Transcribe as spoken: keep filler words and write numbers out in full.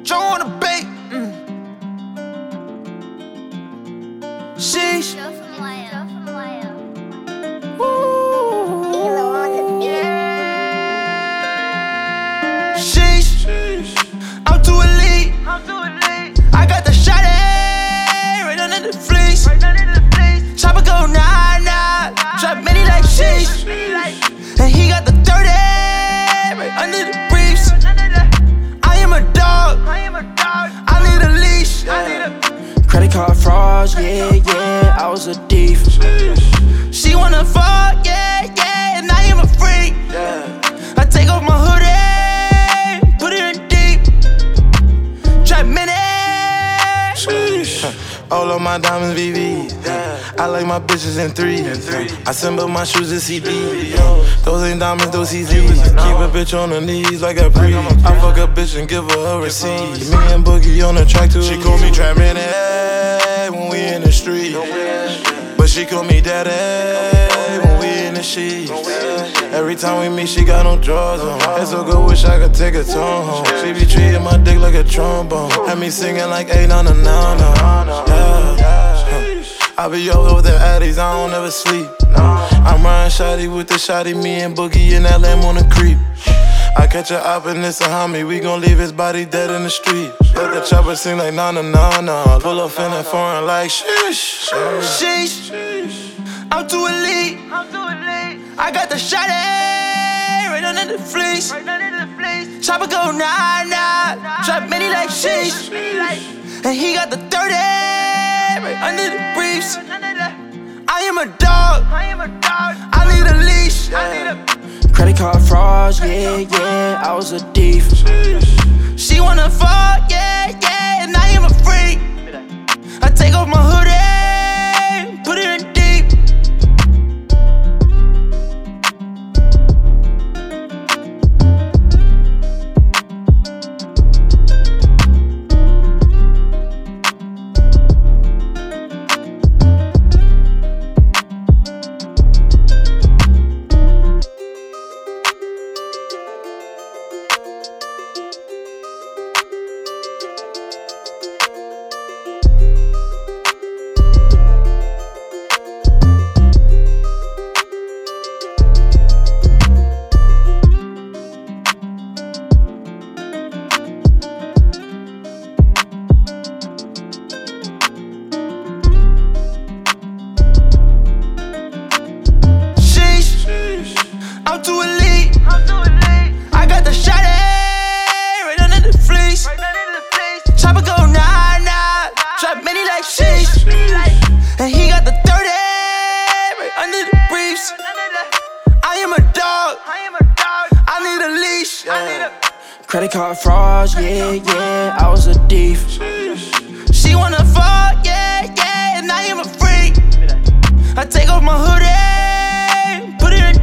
Joe on the bait. Mm. Sheesh. Sheesh. I'm too elite. I got the shot right under the fleece. Chopper go nah nah. Drop many like sheesh. And he got the thirty right under the briefs. I am a dog. I need a leash. Credit card frauds, yeah, yeah. I was a thief. She wanna fuck, yeah, yeah. And I am a freak. I take off my hoodie, put it in deep. Trap mini. All of my diamonds V Vs. I like my bitches in threes. I assemble my shoes in C Ds. Those ain't diamonds, those C Zs. Keep a bitch on her knees like a pre. I fuck a bitch and give her a receipt. Me and Boogie on the track too. She call me Trap Mini when we in the street, but she call me Daddy when we in the sheets. Every time we meet, she got no drawers on. It's so good, wish I could take her to home. She be treating my dick like a trombone. Had me singing like eight on the nine. I be all over the addies, I don't ever sleep. I'm riding shotty with the shotty, me and Boogie in that lamb on the creep. I catch a op and it's a homie, we gon' leave his body dead in the street. Let the chopper sing like na na na na. Pull up in that foreign like sheesh. Sheesh. I'm too elite. I got the shot right under the fleece. Chopper go nah nah. Drop many like sheesh. And he got the thirty right under the briefs. I am a dog. I need a leash. Credit card frauds, yeah, yeah. I was a thief. She wanna fuck, yeah, yeah. And I am a freak. I take off my hoodie, put it in deep. I'm too elite. I got the shot right under the fleece. Chopper go nah nah. Drop many like sheesh. And he got the thirty right under the briefs. I am a dog. I need a leash. Credit card frauds, yeah, yeah. I was a thief. She wanna fuck, yeah, yeah. And I am a freak. I take off my hoodie, put it in